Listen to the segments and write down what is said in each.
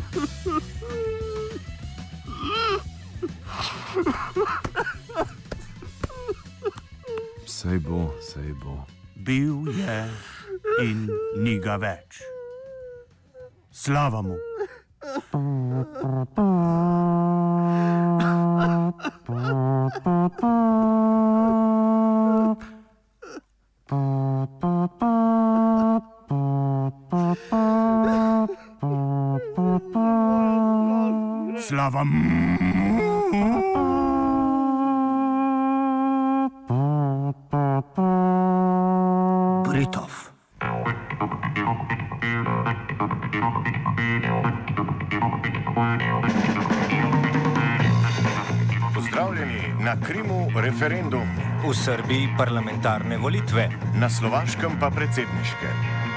Sej bo, sej bo. Bil je in ni ga več. Slava mu. Slava mu. Britov. Pozdravljeni na Krimu referendum, v Srbiji parlamentarne volitve, na Slovaškem pa predsedniške.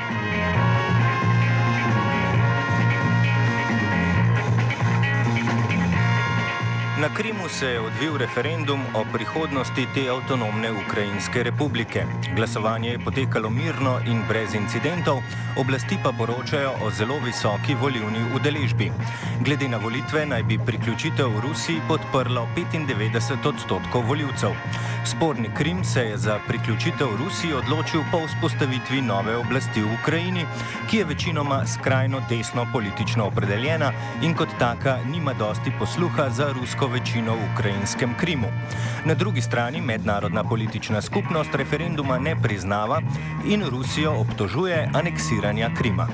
Na Krimu se je odvil referendum o prihodnosti te avtonomne Ukrajinske republike. Glasovanje je potekalo mirno in brez incidentov, oblasti pa poročajo o zelo visoki volilni udeležbi. Glede na volitve naj bi priključitev Rusiji podprlo 95% volivcev. Sporni Krim se je za priključitev Rusiji odločil po vzpostavitvi nove oblasti v Ukrajini, ki je večinoma skrajno desno politično opredeljena in kot taka nima dosti posluha za rusko večino v ukrajinskem Krimu. Na drugi strani mednarodna politična skupnost referenduma ne priznava in Rusijo obtožuje aneksiranja Krima.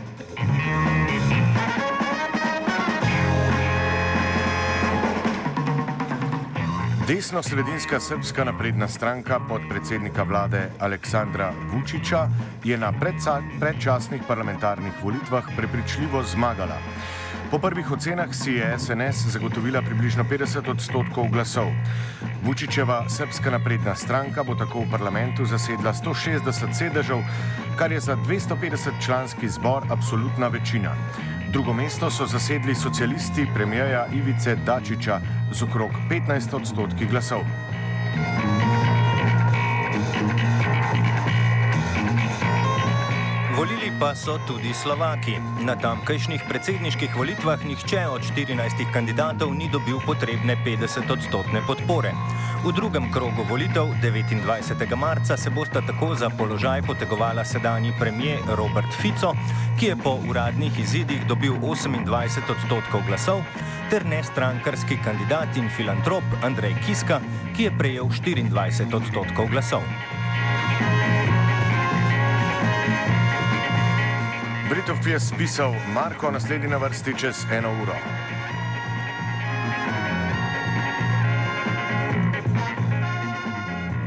Desno-sredinska Srpska napredna stranka podpredsednika vlade Aleksandra Vučića je na predčasnih parlamentarnih volitvah prepričljivo zmagala. Po prvih ocenah si je SNS zagotovila približno 50% glasov. Vučićeva Srpska napredna stranka bo tako v parlamentu zasedla 160 sedežev, kar je za 250-članski zbor absolutna večina. Drugo mesto so zasedli socialisti premijerja Ivice Dačića z okrog 15% glasov. Volili pa so tudi Slovaki. Na tamkajšnjih predsedniških volitvah nihče od 14 kandidatov ni dobil potrebne 50% podpore. V drugem krogu volitev 29. marca se bosta tako za položaj potegovala sedanji premijer Robert Fico, ki je po uradnih izidih dobil 28% glasov, ter nestrankarski kandidat in filantrop Andrej Kiska, ki je prejel 24% glasov. Britov je spisal Marko, naslednji na vrsti čez 1 uro.